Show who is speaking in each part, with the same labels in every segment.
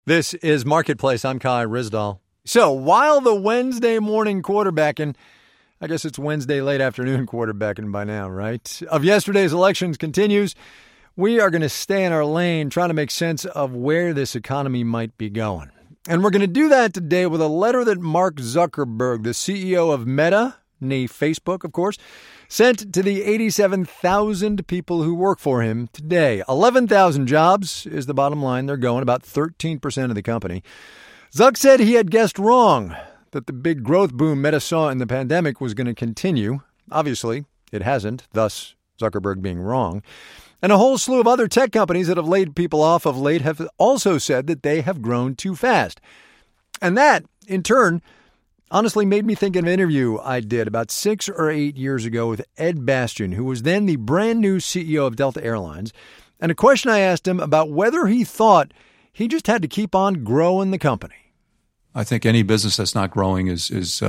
Speaker 1: This is Marketplace. I'm Kai Ryssdal. So while the Wednesday morning quarterbacking, I guess it's Wednesday late afternoon quarterbacking by now, right, of yesterday's elections continues, we are going to stay in our lane trying to make sense of where this economy might be going. And we're going to do that today with a letter that Mark Zuckerberg, the CEO of Meta, nee Facebook, of course, sent to the 87,000 people who work for him today. 11,000 jobs is the bottom line. They're going, about 13% of the company. Zuck said he had guessed wrong, that the big growth boom Meta saw in the pandemic was going to continue. Obviously, it hasn't, thus Zuckerberg being wrong. And a whole slew of other tech companies that have laid people off of late have also said that they have grown too fast. And that, in turn, honestly made me think of an interview I did about 6 or 8 years ago with Ed Bastian, who was then the brand new CEO of Delta Airlines, and a question I asked him about whether he thought he just had to keep on growing the company.
Speaker 2: I think any business that's not growing is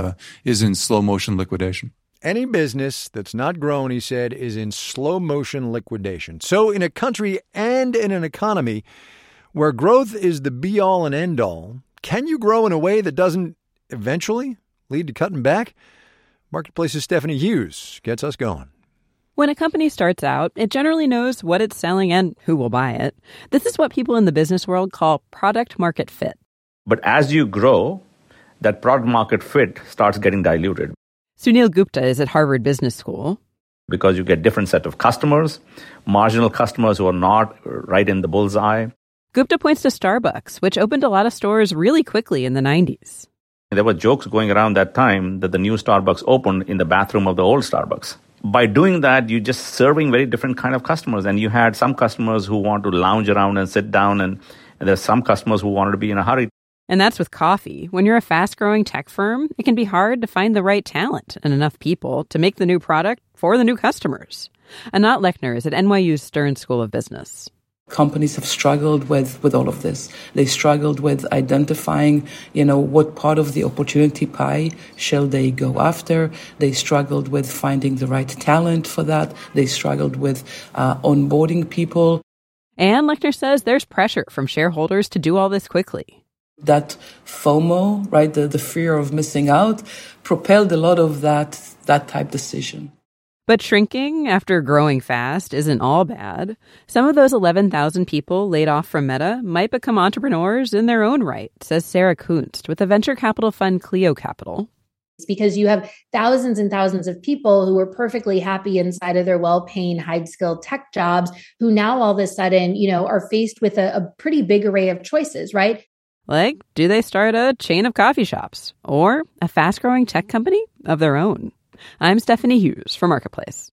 Speaker 2: in slow motion liquidation.
Speaker 1: Any business that's not growing, he said, is in slow motion liquidation. So in a country and in an economy where growth is the be-all and end-all, can you grow in a way that doesn't eventually lead to cutting back? Marketplace's Stephanie Hughes gets us going.
Speaker 3: When a company starts out, it generally knows what it's selling and who will buy it. This is what people in the business world call product market fit.
Speaker 4: But as you grow, that product market fit starts getting diluted.
Speaker 3: Sunil Gupta is at Harvard Business School.
Speaker 4: Because you get different set of customers, marginal customers who are not right in the bullseye.
Speaker 3: Gupta points to Starbucks, which opened a lot of stores really quickly in the 90s.
Speaker 4: There were jokes going around that time that the new Starbucks opened in the bathroom of the old Starbucks. By doing that, you're just serving very different kind of customers. And you had some customers who want to lounge around and sit down, and there's some customers who wanted to be in a hurry.
Speaker 3: And that's with coffee. When you're a fast-growing tech firm, it can be hard to find the right talent and enough people to make the new product for the new customers. Anat Lechner is at NYU's Stern School of Business.
Speaker 5: Companies have struggled with all of this. They struggled with identifying, what part of the opportunity pie shall they go after. They struggled with finding the right talent for that. They struggled with onboarding people.
Speaker 3: And Lechner says there's pressure from shareholders to do all this quickly.
Speaker 5: That FOMO, right, the fear of missing out, propelled a lot of that type decision.
Speaker 3: But shrinking after growing fast isn't all bad. Some of those 11,000 people laid off from Meta might become entrepreneurs in their own right, says Sarah Kunst with the venture capital fund Clio Capital.
Speaker 6: It's because you have thousands and thousands of people who were perfectly happy inside of their well-paying, high-skilled tech jobs who now all of a sudden, are faced with a pretty big array of choices, right?
Speaker 3: Like, do they start a chain of coffee shops or a fast-growing tech company of their own? I'm Stephanie Hughes for Marketplace.